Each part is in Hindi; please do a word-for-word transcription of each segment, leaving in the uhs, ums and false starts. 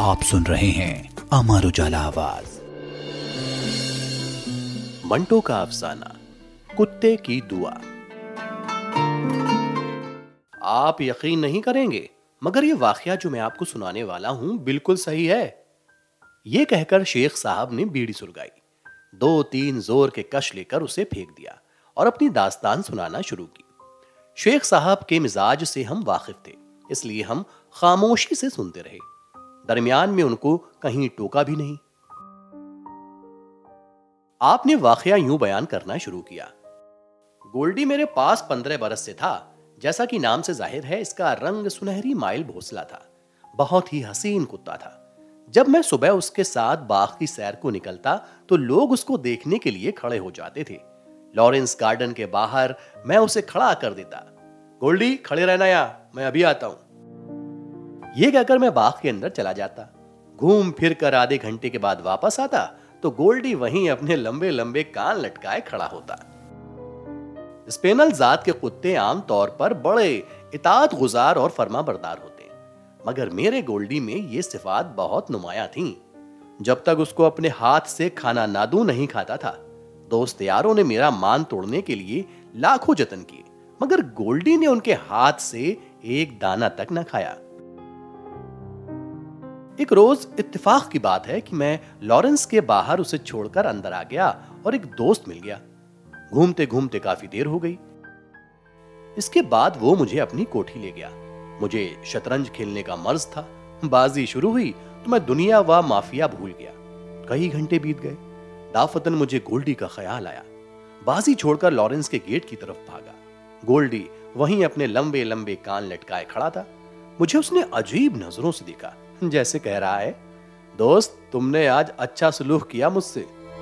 आप सुन रहे हैं अमर उजाला आवाज। मंटो का अफसाना, कुत्ते की दुआ। आप यकीन नहीं करेंगे, मगर ये वाकया जो मैं आपको सुनाने वाला हूं बिल्कुल सही है। ये कहकर शेख साहब ने बीड़ी सुलगाई, दो तीन जोर के कश लेकर उसे फेंक दिया और अपनी दास्तान सुनाना शुरू की। शेख साहब के मिजाज से हम वाकिफ थे, इसलिए हम खामोशी से सुनते रहे। दरमियान में उनको कहीं टोका भी नहीं। आपने वाकया यूं बयान करना शुरू किया। गोल्डी मेरे पास पंद्रह बरस से था। जैसा कि नाम से जाहिर है, इसका रंग सुनहरी माइल भोसला था। बहुत ही हसीन कुत्ता था। जब मैं सुबह उसके साथ बाग की सैर को निकलता तो लोग उसको देखने के लिए खड़े हो जाते थे। लॉरेंस गार्डन के बाहर मैं उसे खड़ा कर देता। गोल्डी, खड़े रहना यहाँ, मैं अभी आता हूं। यह कहकर मैं बाग के अंदर चला जाता। घूम फिर कर आधे घंटे के बाद वापस आता तो गोल्डी वहीं अपने लंबे लंबे कान लटकाए खड़ा होता। स्पेनल जात के कुत्ते आमतौर पर बड़े इताअत गुजार और फर्माबरदार होते, मगर मेरे गोल्डी में ये सिफात बहुत नुमाया थीं। जब तक उसको अपने हाथ से खाना ना दूं नहीं खाता था। दोस्त यारों ने मेरा मान तोड़ने के लिए लाखों जतन किए, मगर गोल्डी ने उनके हाथ से एक दाना तक न खाया। एक रोज इत्तेफाक की बात है कि मैं लॉरेंस के बाहर उसे छोड़कर अंदर आ गया और एक दोस्त मिल गया। घूमते घूमते काफी देर हो गई। इसके बाद वो मुझे अपनी कोठी ले गया। मुझे शतरंज खेलने का मर्ज था। बाजी शुरू हुई तो मैं दुनिया व माफिया भूल गया। कई घंटे बीत गए। दाफतन मुझे गोल्डी का ख्याल आया। बाजी छोड़कर लॉरेंस के गेट की तरफ भागा। गोल्डी वहीं अपने लंबे लंबे कान लटकाए खड़ा था। मुझे उसने अजीब नजरों से देखा, जैसे कह रहा है, दोस्त, तुमने आज अच्छा सलूक किया मुझसे।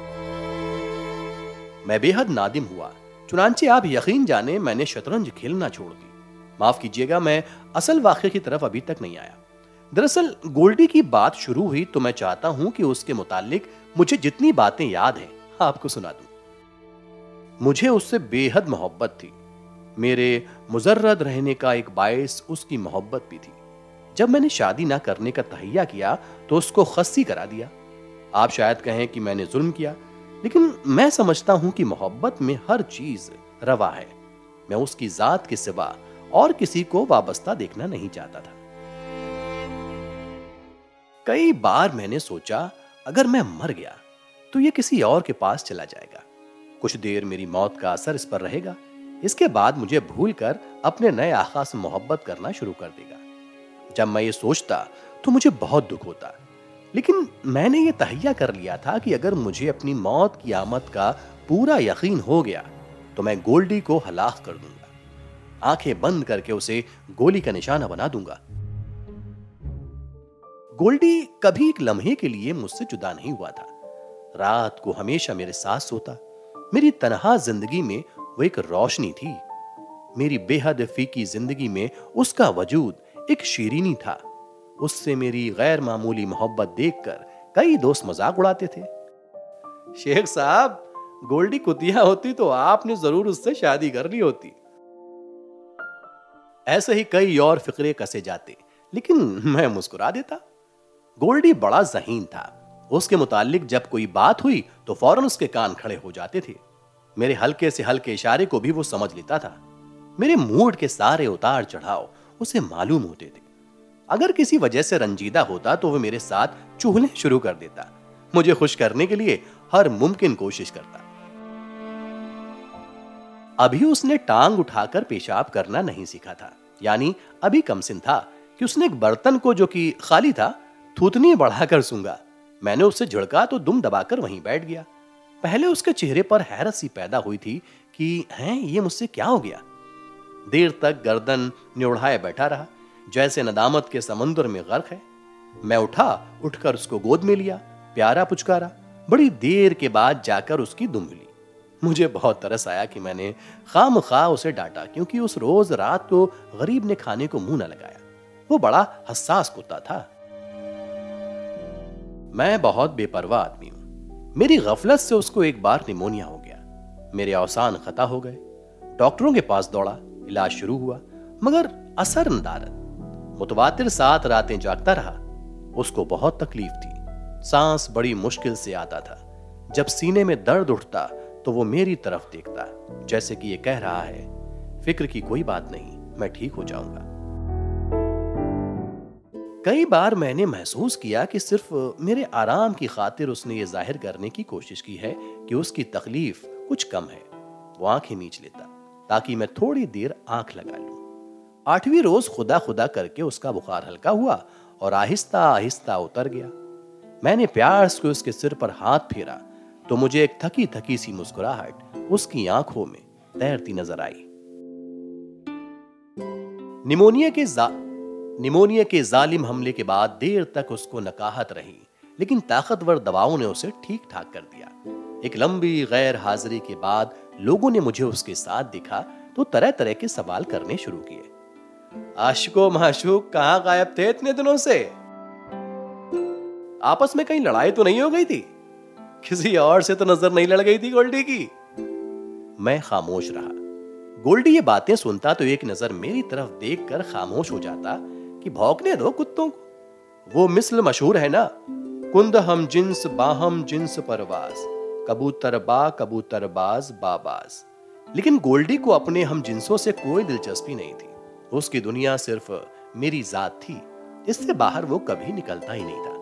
मैं बेहद नादिम हुआ। चुनांचे आप यकीन जाने मैंने शतरंज खेलना छोड़ दी। माफ कीजिएगा, मैं असल वाक़े की तरफ अभी तक नहीं आया। दरअसल गोल्डी की बात शुरू हुई तो मैं चाहता हूं कि उसके मुतालिक मुझे जितनी बातें याद हैं आपको सुना दूं। मुझे उससे बेहद मोहब्बत थी। मेरे मुजर्रद रहने का एक बायस उसकी मोहब्बत भी थी। जब मैंने शादी ना करने का तहैया किया तो उसको खस्सी करा दिया। आप शायद कहें कि मैंने जुल्म किया, लेकिन मैं समझता हूं कि मोहब्बत में हर चीज रवा है। मैं उसकी जात के सिवा और किसी को वाबस्ता देखना नहीं चाहता था। कई बार मैंने सोचा, अगर मैं मर गया तो ये किसी और के पास चला जाएगा। कुछ देर मेरी मौत का असर इस पर रहेगा। इसके बाद मुझे भूलकर अपने नए आका से मोहब्बत करना शुरू कर देगा। जब मैं ये सोचता तो मुझे बहुत दुख होता, लेकिन मैंने ये तहैया कर लिया था कि अगर मुझे अपनी मौत की आमद का पूरा यकीन हो गया तो मैं गोल्डी को हलाक कर दूंगा। आंखें बंद करके उसे गोली का निशाना बना दूंगा। गोल्डी कभी एक लम्हे के लिए मुझसे जुदा नहीं हुआ था। रात को हमेशा मेरे साथ सोता। मेरी तन्हा जिंदगी में वो एक रोशनी थी। मेरी बेहद फीकी जिंदगी में उसका वजूद एक शीरीनी था। उससे मेरी गैर मामूली मोहब्बत देखकर कई दोस्त मजाक उड़ाते थे। शेख साहब, गोल्डी कुतिया होती तो आपने जरूर उससे शादी कर ली होती। ऐसे ही कई और फिक्रे कसे जाते, लेकिन मैं मुस्कुरा देता। गोल्डी बड़ा ज़हीन था। उसके मुतालिक जब कोई बात हुई तो फौरन उसके कान खड़े हो जाते थे। मेरे हल्के से हल्के इशारे को भी वो समझ लेता था। मेरे मूड के सारे उतार चढ़ाव उसे मालूम होते थे। अगर किसी वजह से रंजीदा होता तो वो मेरे साथ चुगली शुरू कर देता। मुझे खुश करने के लिए हर मुमकिन कोशिश करता। अभी उसने टांग उठाकर पेशाब करना नहीं सीखा था, यानी अभी कमसिन था कि उसने एक बर्तन को, जो कि खाली था, थूथनी बढ़ाकर सूंघा। मैंने उससे झिड़का तो दुम दबाकर वहीं बैठ गया। पहले उसके चेहरे पर हैरत सी पैदा हुई थी कि हैं ये मुझसे क्या हो गया। देर तक गर्दन न्योढ़ाए बैठा रहा, जैसे नदामत के समुद्र में गर्क है। मैं उठा, उठकर उसको गोद में लिया, प्यारा पुचकारा। बड़ी देर के बाद जाकर उसकी दुम मिली। मुझे बहुत तरस आया कि मैंने खामखा उसे डांटा, क्योंकि उस रोज रात को गरीब ने खाने को मुंह न लगाया। वो बड़ा हसास कुत्ता था। मैं बहुत बेपरवाह आदमी हूं। मेरी गफलत से उसको एक बार निमोनिया हो गया। मेरे औसान खता हो गए। डॉक्टरों के पास दौड़ा, इलाज शुरू हुआ, मगर असर नदारद। मुतवातिर सात रातें जागता रहा। उसको बहुत तकलीफ थी। सांस बड़ी मुश्किल से आता था। जब सीने में दर्द उठता तो वो मेरी तरफ देखता, जैसे कि ये कह रहा है, फिक्र की कोई बात नहीं, मैं ठीक हो जाऊंगा। कई बार मैंने महसूस किया कि सिर्फ मेरे आराम की खातिर उसने ये जाहिर करने की कोशिश की है कि उसकी तकलीफ कुछ कम है। वो आंखें मीच लेता ताकि मैं थोड़ी देर आंख लगा लूं। आठवीं रोज खुदा खुदा करके उसका बुखार हल्का हुआ और आहिस्ता आहिस्ता उतर गया। मैंने प्यार से उसके सिर पर हाथ फेरा तो मुझे एक थकी थकी सी मुस्कुराहट उसकी आंखों में तैरती नजर आई। निमोनिया के जा निमोनिया के जालिम हमले के बाद देर तक उसको नकाहत रही, लेकिन ताकतवर दवाओं ने उसे ठीक ठाक कर दिया। एक लंबी गैर हाजिरी के बाद लोगों ने मुझे उसके साथ देखा तो तरह तरह के सवाल करने शुरू किए। आशिको माशूक कहां गायब थे इतने दिनों से? आपस में कहीं लड़ाई तो नहीं हो गई थी? किसी और से तो नजर नहीं लड़ गई थी गोल्डी की? मैं खामोश रहा। गोल्डी ये बातें सुनता तो एक नजर मेरी तरफ देखकर खामोश हो जाता कि भौंकने दो कुत्तों को। वो मिसल मशहूर है ना, कुंद हम जिन्स बाहम जिन्स परवाज, कबूतर बा कबूतर बाज बाबाज। लेकिन गोल्डी को अपने हम जिन्सों से कोई दिलचस्पी नहीं थी। उसकी दुनिया सिर्फ मेरी जात थी, इससे बाहर वो कभी निकलता ही नहीं था।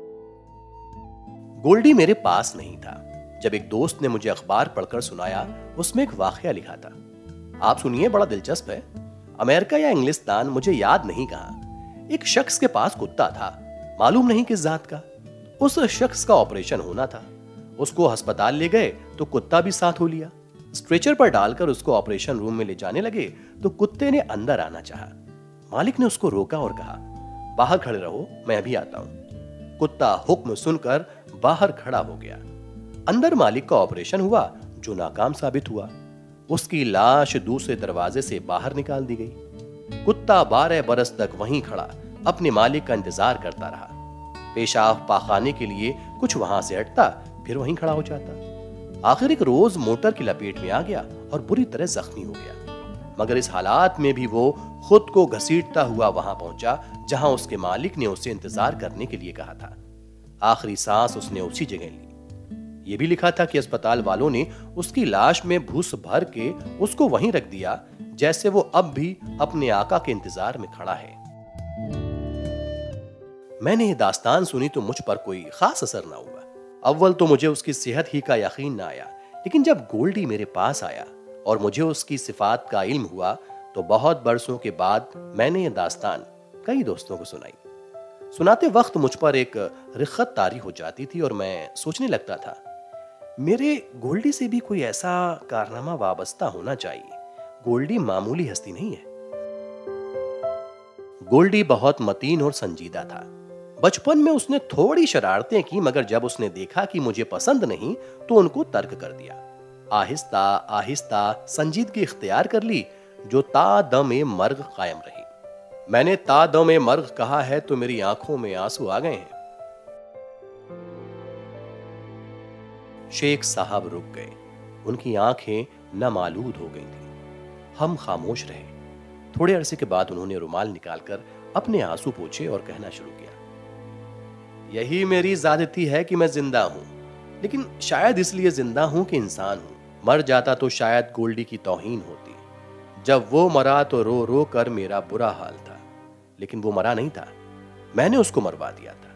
गोल्डी मेरे पास नहीं था जब एक दोस्त ने मुझे अखबार पढ़कर सुनाया। उसमें एक वाकया लिखा था, आप सुनिए, बड़ा दिलचस्प है। अमेरिका या इंग्लिस्तान मुझे याद नहीं कहा, एक शख्स के पास कुत्ता था, मालूम नहीं किस जात का। उस शख्स का ऑपरेशन होना था। उसको अस्पताल ले गए तो कुत्ता भी साथ हो लिया। स्ट्रेचर पर डालकर उसको ऑपरेशन रूम में ले जाने लगे तो कुत्ते ने अंदर आना चाहा। मालिक ने उसको रोका और कहा, बाहर खड़े रहो, मैं अभी आता हूं। कुत्ता हुक्म सुनकर बाहर खड़ा हो गया। अंदर मालिक का ऑपरेशन हुआ जो नाकाम साबित हुआ। उसकी लाश दूसरे दरवाजे से बाहर निकाल दी गई। कुत्ता बारह बरस तक वहीं खड़ा अपने मालिक का इंतजार करता रहा। पेशाब पाखाने के लिए कुछ वहां से हटता, फिर वहीं खड़ा हो जाता। आखिर एक रोज मोटर की लपेट में आ गया और बुरी तरह जख्मी हो गया। मगर इस हालात में भी वो खुद को घसीटता हुआ वहां पहुंचा जहां उसके मालिक ने उसे इंतजार करने के लिए कहा था। आखिरी सांस उसने उसी जगह ली। यह भी लिखा था कि अस्पताल वालों ने उसकी लाश में भूस भर के उसको वहीं रख दिया, जैसे वो अब भी अपने आका के इंतजार में खड़ा है। मैंने ये दास्तान सुनी तो मुझ पर कोई खास असर ना हुआ। अव्वल तो मुझे उसकी सेहत ही का यकीन ना आया, लेकिन जब गोल्डी मेरे पास आया और मुझे उसकी सिफात का इल्म हुआ तो बहुत बरसों के बाद मैंने ये दास्तान कई दोस्तों को सुनाई। सुनाते वक्त मुझ पर एक रिख्खत तारी हो जाती थी और मैं सोचने लगता था, मेरे गोल्डी से भी कोई ऐसा कारनामा वाबस्ता होना चाहिए। गोल्डी मामूली हस्ती नहीं है। गोल्डी बहुत मतीन और संजीदा था। बचपन में उसने थोड़ी शरारतें की, मगर जब उसने देखा कि मुझे पसंद नहीं तो उनको तर्क कर दिया। आहिस्ता आहिस्ता संजीदगी इख्तियार कर ली, जो ता दम मर्ग कायम रही। मैंने ता दम मर्ग कहा है तो मेरी आंखों में आंसू आ गए हैं। शेख साहब रुक गए। उनकी आंखें नमालूद हो गई थी। हम खामोश रहे। थोड़े अरसे के बाद उन्होंने रुमाल निकालकर अपने आंसू पोंछे और कहना शुरू किया, यही मेरी ज़्यादती है कि मैं जिंदा हूं, लेकिन शायद इसलिए जिंदा हूं कि इंसान हूं। मर जाता तो शायद गोल्डी की तौहीन होती। जब वो मरा तो रो रो कर मेरा बुरा हाल था, लेकिन वो मरा नहीं था, मैंने उसको मरवा दिया था।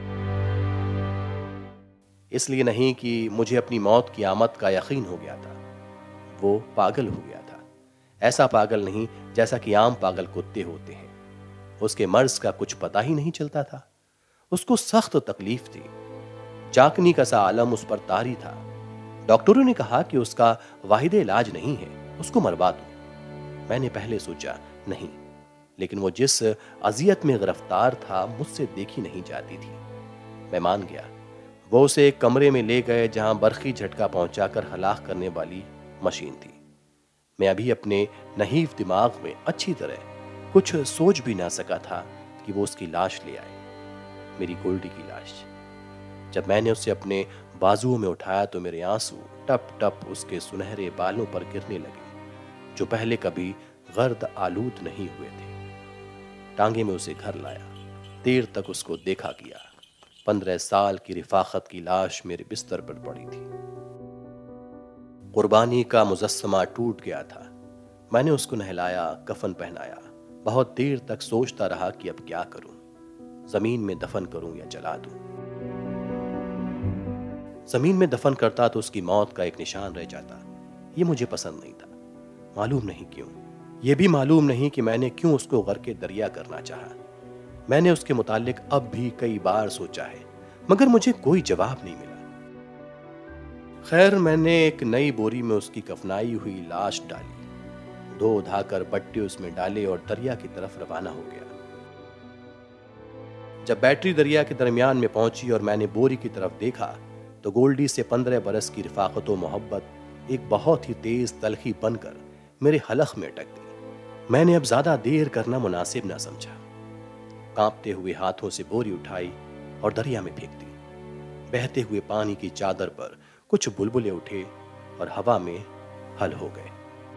इसलिए नहीं कि मुझे अपनी मौत की आमद का यकीन हो गया था, वो पागल हो गया था। ऐसा पागल नहीं जैसा कि आम पागल कुत्ते होते हैं। उसके मर्ज का कुछ पता ही नहीं चलता था। उसको सख्त तकलीफ थी। चाकनी का सा आलम उस पर तारी था। डॉक्टरों ने कहा कि उसका वाहिद इलाज नहीं है, उसको मरवा दो। मैंने पहले सोचा नहीं, लेकिन वो जिस अजियत में गिरफ्तार था मुझसे देखी नहीं जाती थी। मैं मान गया। वो उसे एक कमरे में ले गए जहां बरखी झटका पहुंचाकर हलाक करने वाली मशीन थी। मैं अभी अपने नहीफ दिमाग में अच्छी तरह कुछ सोच भी ना सका था कि वो उसकी लाश ले आए, मेरी गोल्डी की लाश। जब मैंने उसे अपने बाजुओं में उठाया तो मेरे आंसू टप टप उसके सुनहरे बालों पर गिरने लगे, जो पहले कभी गर्द आलूद नहीं हुए थे। टांगे में उसे घर लाया, देर तक उसको देखा किया। पंद्रह साल की रिफाकत की लाश मेरे बिस्तर पर पड़ी थी। कुर्बानी का मुजस्समा टूट गया था। मैंने उसको नहलाया, कफन पहनाया। बहुत देर तक सोचता रहा कि अब क्या करूं, जमीन में दफन करूं या जला दूं। जमीन में दफन करता तो उसकी मौत का एक निशान रह जाता। ये मुझे पसंद नहीं था, मालूम नहीं क्यों। यह भी मालूम नहीं कि मैंने क्यों उसको गर्क दरिया करना चाहा। मैंने उसके मुतालिक अब भी कई बार सोचा है, मगर मुझे कोई जवाब नहीं मिला। खैर, मैंने एक नई बोरी में उसकी कफनाई हुई लाश डाली, धो धाकर बट्टे उसमें डाले और दरिया की तरफ रवाना हो गया। जब बैटरी दरिया के दरमियान में पहुंची और मैंने बोरी की तरफ देखा तो गोल्डी से पंद्रह बरस की रिफाकत व मोहब्बत एक बहुत ही तेज तलखी बनकर मेरे हलक में अटक गई। मैंने अब ज्यादा देर करना मुनासिब न समझा। कांपते हुए हाथों से बोरी उठाई और दरिया में फेंक दी। बहते हुए पानी की चादर पर कुछ बुलबुले उठे और हवा में हल हो गए।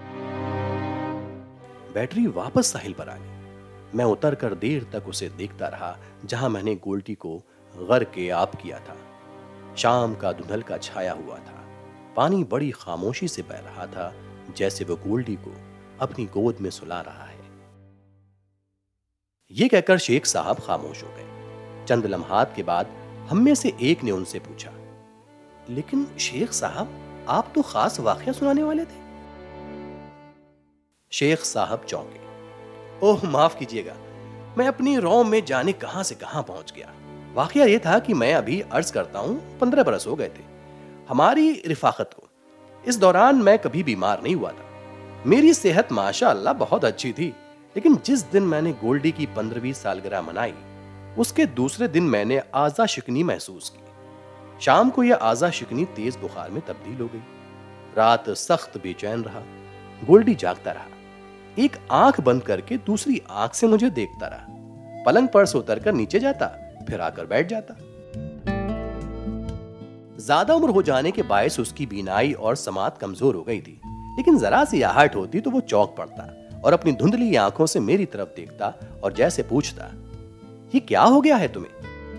बैटरी वापस साहिल पर आ गई। मैं उतर कर देर तक उसे देखता रहा जहां मैंने गोल्डी को गर्क के आप किया था। शाम का धुंधलका छाया हुआ था। पानी बड़ी खामोशी से बह रहा था, जैसे वो गोल्डी को अपनी गोद में सुला रहा है। यह कहकर शेख साहब खामोश हो गए। चंद लम्हात के बाद हम में से एक ने उनसे पूछा, लेकिन शेख साहब, आप तो खास वाकया सुनाने वाले थे। शेख साहब चौंके। ओह माफ कीजिएगा, मैं अपनी रौ में जाने कहां से कहां पहुंच गया। वाकया यह था कि मैं अभी अर्ज करता हूं पंद्रह बरस हो गए थे हमारी रिफाकत को। इस दौरान मैं कभी बीमार नहीं हुआ था। मेरी सेहत माशाअल्लाह बहुत अच्छी थी। लेकिन जिस दिन मैंने गोल्डी की पंद्रहवीं सालगिरह मनाई, उसके दूसरे दिन मैंने आजा शिकनी महसूस की। शाम को यह आजा शिकनी तेज बुखार में तब्दील हो गई। रात सख्त बेचैन रहा। गोल्डी जागता रहा। एक आंख बंद करके दूसरी आंख से मुझे देखता रहा। पलंग पर से उतरकर नीचे जाता, फिर आकर बैठ जाता। ज्यादा उम्र हो जाने के बायस उसकी बीनाई और समात कमजोर हो गई थी, लेकिन जरा सी आहट होती तो वो चौंक पड़ता और अपनी धुंधली आंखों से मेरी तरफ देखता और जैसे पूछता, ये क्या हो गया है तुम्हें?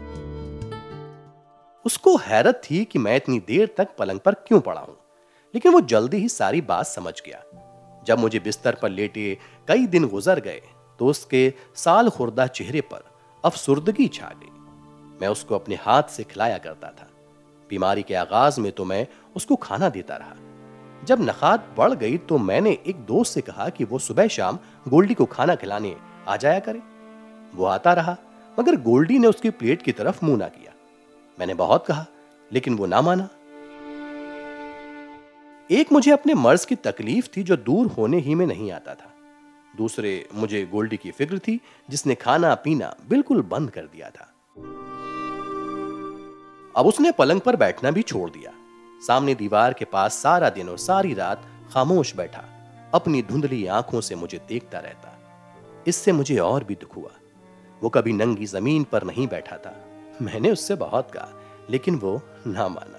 उसको हैरत थी कि मैं इतनी देर तक पलंग पर क्यों पड़ा हूं, लेकिन वो जल्दी ही सारी बात समझ गया। जब मुझे बिस्तर पर लेटे कई दिन गुजर गए तो उसके साल खुर्दा चेहरे पर अफसुर्दगी छा गई। मैं उसको अपने हाथ से खिलाया करता था। बीमारी के आगाज में तो मैं उसको खाना देता रहा। जब नखात बढ़ गई तो मैंने एक दोस्त से कहा कि वो सुबह शाम गोल्डी को खाना खिलाने आ जाया करे। वो आता रहा, मगर गोल्डी ने उसकी प्लेट की तरफ मुंह ना किया। मैंने बहुत कहा, लेकिन वो ना माना। एक मुझे अपने मर्ज की तकलीफ थी जो दूर होने ही में नहीं आता था। दूसरे मुझे गोल्डी की फिक्र थी जिसने खाना पीना बिल्कुल बंद कर दिया था। अब उसने पलंग पर बैठना भी छोड़ दिया। सामने दीवार के पास सारा दिन और सारी रात खामोश बैठा अपनी धुंधली आंखों से मुझे देखता रहता। इससे मुझे और भी दुख हुआ। वो कभी नंगी जमीन पर नहीं बैठा था। मैंने उससे बहुत कहा, लेकिन वो ना माना।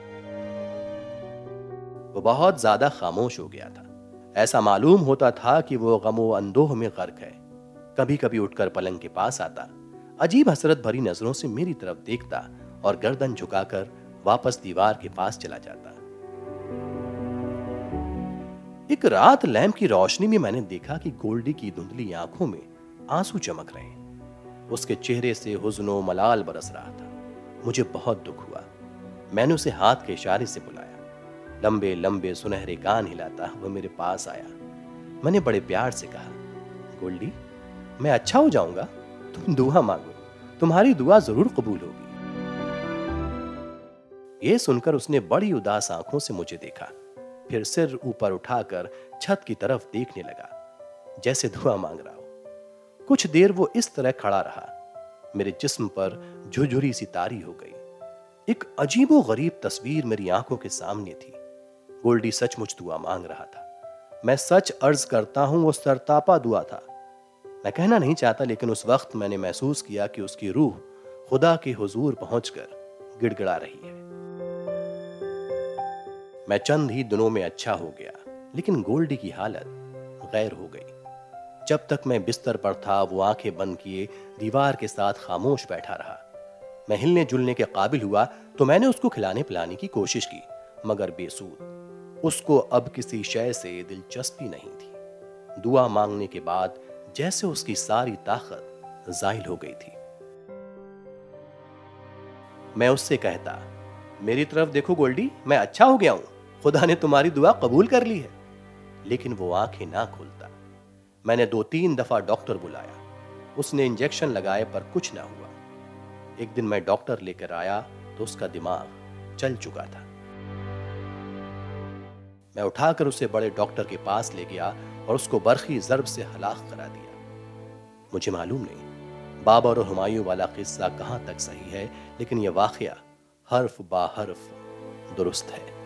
वो बहुत ज्यादा खामोश हो गया था। ऐसा मालूम होता था कि वो गमो अंदोह में गर्क है। कभी कभी उठकर पलंग के पास आता, अजीब हसरत भरी नजरों से मेरी तरफ देखता और गर्दन झुकाकर वापस दीवार के पास चला जाता। एक रात लैंप की रोशनी में मैंने देखा कि गोल्डी की धुंधली आंखों में आंसू चमक रहे हैं। उसके चेहरे से हुज़्नो मलाल बरस रहा था। मुझे बहुत दुख हुआ। मैंने उसे हाथ के इशारे से बुलाया। लंबे लंबे सुनहरे कान हिलाता वह मेरे पास आया। मैंने बड़े प्यार से कहा, गोल्डी, मैं अच्छा हो जाऊंगा, तुम दुआ मांगो, तुम्हारी दुआ जरूर कबूल होगी। यह सुनकर उसने बड़ी उदास आंखों से मुझे देखा, फिर सिर ऊपर उठाकर छत की तरफ देखने लगा, जैसे दुआ मांग रहा हो। कुछ देर वो इस तरह खड़ा रहा। मेरे जिस्म पर झुरझुरी सी तारी हो गई। एक अजीबो गरीब तस्वीर मेरी आंखों के सामने थी। गोल्डी सचमुच दुआ मांग रहा था। मैं सच अर्ज करता हूं, वो सरतापा दुआ था। मैं कहना नहीं चाहता, लेकिन उस वक्त मैंने महसूस किया कि उसकी रूह खुदा के हुजूर पहुंचकर गिड़गिड़ा रही है। मैं चंद ही दिनों में अच्छा हो गया, लेकिन गोल्डी की हालत गैर हो गई। जब तक मैं बिस्तर पर था वो आंखें बंद किए दीवार के साथ खामोश बैठा रहा। मैं हिलने जुलने के काबिल हुआ तो मैंने उसको खिलाने पिलाने की कोशिश की, मगर बेसूद। उसको अब किसी शय से दिलचस्पी नहीं थी। दुआ मांगने के बाद जैसे उसकी सारी ताकत जाहिल हो गई थी। मैं उससे कहता, मेरी तरफ देखो गोल्डी, मैं अच्छा हो गया हूं, खुदा ने तुम्हारी दुआ कबूल कर ली है। लेकिन वो आंखें ना खोलता। मैंने दो तीन दफा डॉक्टर बुलाया, उसने इंजेक्शन लगाए पर कुछ ना हुआ। एक दिन मैं डॉक्टर लेकर आया तो उसका दिमाग चल चुका था। मैं उठाकर उसे बड़े डॉक्टर के पास ले गया और उसको बरखी जर्ब से हलाक करा दिया। मुझे मालूम नहीं बाबर और हुमायूं वाला किस्सा कहां तक सही है, लेकिन यह वाकया हर्फ बा हर्फ दुरुस्त है।